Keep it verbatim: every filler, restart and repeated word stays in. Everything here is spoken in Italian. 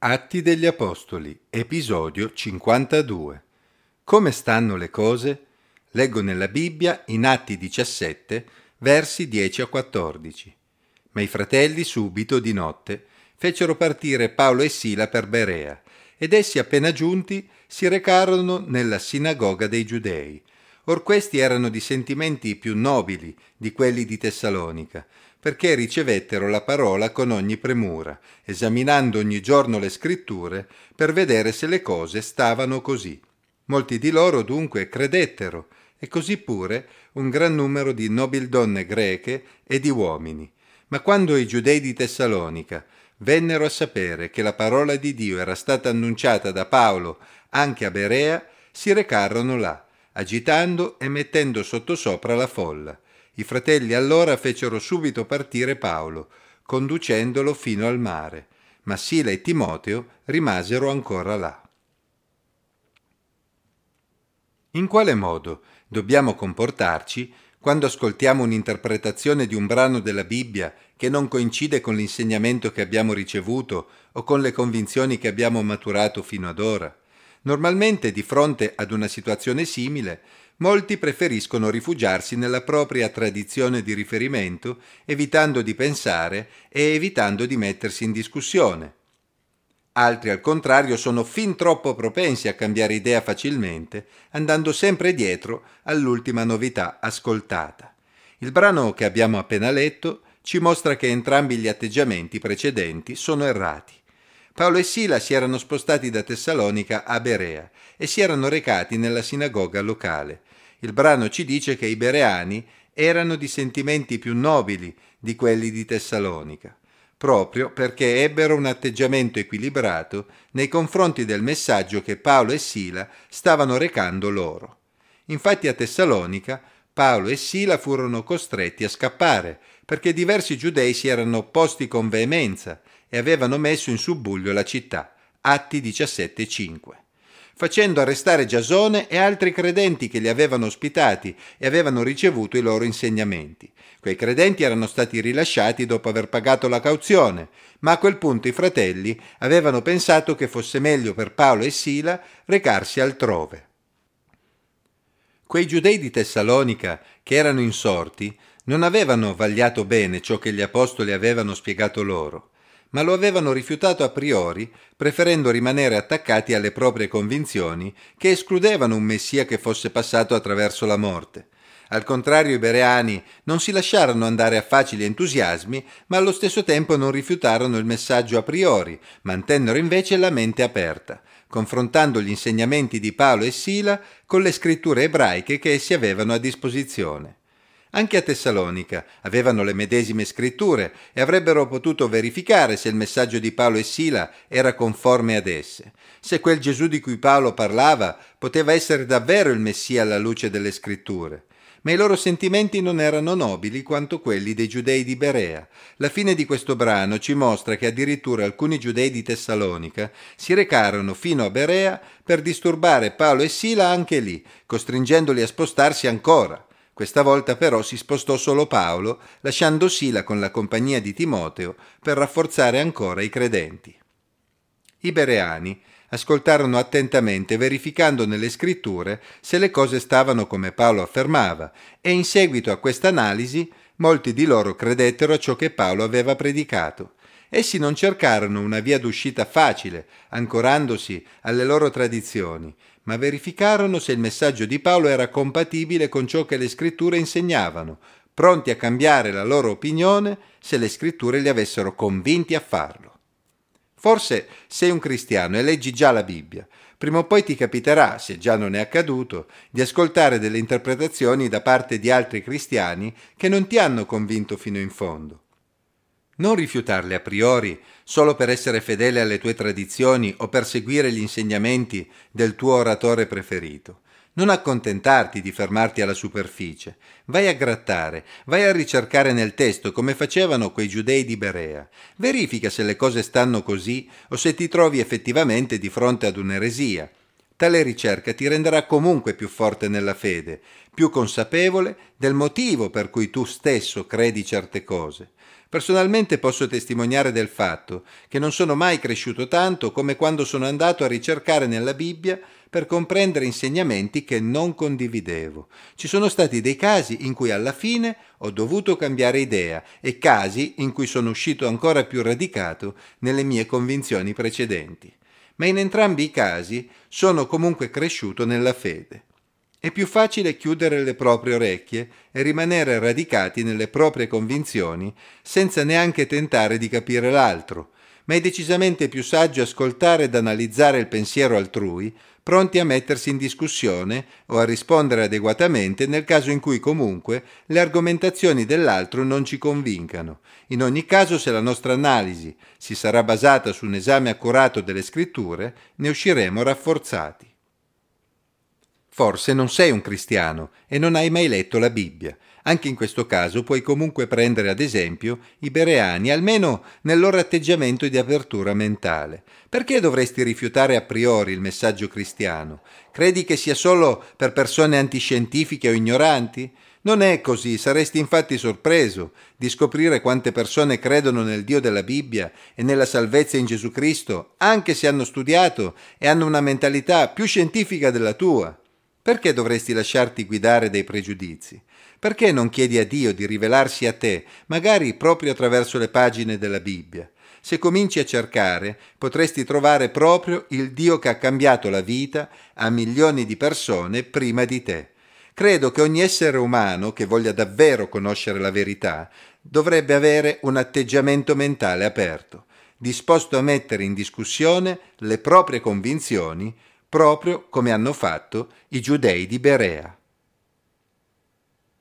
Atti degli Apostoli, episodio cinquantadue. Come stanno le cose? Leggo nella Bibbia in Atti diciassette, versi dieci a quattordici. Ma i fratelli subito di notte fecero partire Paolo e Sila per Berea, ed essi appena giunti si recarono nella sinagoga dei Giudei. Or questi erano di sentimenti più nobili di quelli di Tessalonica, perché ricevettero la parola con ogni premura, esaminando ogni giorno le scritture per vedere se le cose stavano così. Molti di loro dunque credettero, e così pure un gran numero di nobildonne greche e di uomini. Ma quando i giudei di Tessalonica vennero a sapere che la parola di Dio era stata annunciata da Paolo anche a Berea, si recarono là, agitando e mettendo sottosopra la folla. I fratelli allora fecero subito partire Paolo, conducendolo fino al mare, ma Sila e Timoteo rimasero ancora là. In quale modo dobbiamo comportarci quando ascoltiamo un'interpretazione di un brano della Bibbia che non coincide con l'insegnamento che abbiamo ricevuto o con le convinzioni che abbiamo maturato fino ad ora? Normalmente, di fronte ad una situazione simile, molti preferiscono rifugiarsi nella propria tradizione di riferimento, evitando di pensare e evitando di mettersi in discussione. Altri, al contrario, sono fin troppo propensi a cambiare idea facilmente, andando sempre dietro all'ultima novità ascoltata. Il brano che abbiamo appena letto ci mostra che entrambi gli atteggiamenti precedenti sono errati. Paolo e Sila si erano spostati da Tessalonica a Berea e si erano recati nella sinagoga locale. Il brano ci dice che i bereani erano di sentimenti più nobili di quelli di Tessalonica, proprio perché ebbero un atteggiamento equilibrato nei confronti del messaggio che Paolo e Sila stavano recando loro. Infatti a Tessalonica Paolo e Sila furono costretti a scappare perché diversi giudei si erano opposti con veemenza e avevano messo in subbuglio la città. Atti diciassette cinque. Facendo arrestare Giasone e altri credenti che li avevano ospitati e avevano ricevuto i loro insegnamenti. Quei credenti erano stati rilasciati dopo aver pagato la cauzione, ma a quel punto i fratelli avevano pensato che fosse meglio per Paolo e Sila recarsi altrove. Quei giudei di Tessalonica, che erano insorti, non avevano vagliato bene ciò che gli apostoli avevano spiegato loro, ma lo avevano rifiutato a priori, preferendo rimanere attaccati alle proprie convinzioni che escludevano un Messia che fosse passato attraverso la morte. Al contrario, i bereani non si lasciarono andare a facili entusiasmi, ma allo stesso tempo non rifiutarono il messaggio a priori, mantennero invece la mente aperta, confrontando gli insegnamenti di Paolo e Sila con le scritture ebraiche che essi avevano a disposizione. Anche a Tessalonica avevano le medesime scritture e avrebbero potuto verificare se il messaggio di Paolo e Sila era conforme ad esse, se quel Gesù di cui Paolo parlava poteva essere davvero il Messia alla luce delle scritture. Ma i loro sentimenti non erano nobili quanto quelli dei giudei di Berea. La fine di questo brano ci mostra che addirittura alcuni giudei di Tessalonica si recarono fino a Berea per disturbare Paolo e Sila anche lì, costringendoli a spostarsi ancora. Questa volta però si spostò solo Paolo, lasciando Sila con la compagnia di Timoteo per rafforzare ancora i credenti. I bereani ascoltarono attentamente, verificando nelle scritture se le cose stavano come Paolo affermava, e in seguito a questa analisi molti di loro credettero a ciò che Paolo aveva predicato. Essi non cercarono una via d'uscita facile, ancorandosi alle loro tradizioni, ma verificarono se il messaggio di Paolo era compatibile con ciò che le scritture insegnavano, pronti a cambiare la loro opinione se le scritture li avessero convinti a farlo. Forse sei un cristiano e leggi già la Bibbia. Prima o poi ti capiterà, se già non è accaduto, di ascoltare delle interpretazioni da parte di altri cristiani che non ti hanno convinto fino in fondo. Non rifiutarle a priori solo per essere fedele alle tue tradizioni o per seguire gli insegnamenti del tuo oratore preferito. Non accontentarti di fermarti alla superficie. Vai a grattare, vai a ricercare nel testo come facevano quei giudei di Berea. Verifica se le cose stanno così o se ti trovi effettivamente di fronte ad un'eresia. Tale ricerca ti renderà comunque più forte nella fede, più consapevole del motivo per cui tu stesso credi certe cose. Personalmente posso testimoniare del fatto che non sono mai cresciuto tanto come quando sono andato a ricercare nella Bibbia per comprendere insegnamenti che non condividevo. Ci sono stati dei casi in cui alla fine ho dovuto cambiare idea e casi in cui sono uscito ancora più radicato nelle mie convinzioni precedenti. Ma in entrambi i casi sono comunque cresciuto nella fede. È più facile chiudere le proprie orecchie e rimanere radicati nelle proprie convinzioni senza neanche tentare di capire l'altro, ma è decisamente più saggio ascoltare ed analizzare il pensiero altrui, pronti a mettersi in discussione o a rispondere adeguatamente nel caso in cui comunque le argomentazioni dell'altro non ci convincano. In ogni caso, se la nostra analisi si sarà basata su un esame accurato delle scritture, ne usciremo rafforzati. Forse non sei un cristiano e non hai mai letto la Bibbia. Anche in questo caso puoi comunque prendere ad esempio i bereani, almeno nel loro atteggiamento di apertura mentale. Perché dovresti rifiutare a priori il messaggio cristiano? Credi che sia solo per persone antiscientifiche o ignoranti? Non è così, saresti infatti sorpreso di scoprire quante persone credono nel Dio della Bibbia e nella salvezza in Gesù Cristo, anche se hanno studiato e hanno una mentalità più scientifica della tua. Perché dovresti lasciarti guidare dai pregiudizi? Perché non chiedi a Dio di rivelarsi a te, magari proprio attraverso le pagine della Bibbia? Se cominci a cercare, potresti trovare proprio il Dio che ha cambiato la vita a milioni di persone prima di te. Credo che ogni essere umano che voglia davvero conoscere la verità dovrebbe avere un atteggiamento mentale aperto, disposto a mettere in discussione le proprie convinzioni proprio come hanno fatto i giudei di Berea.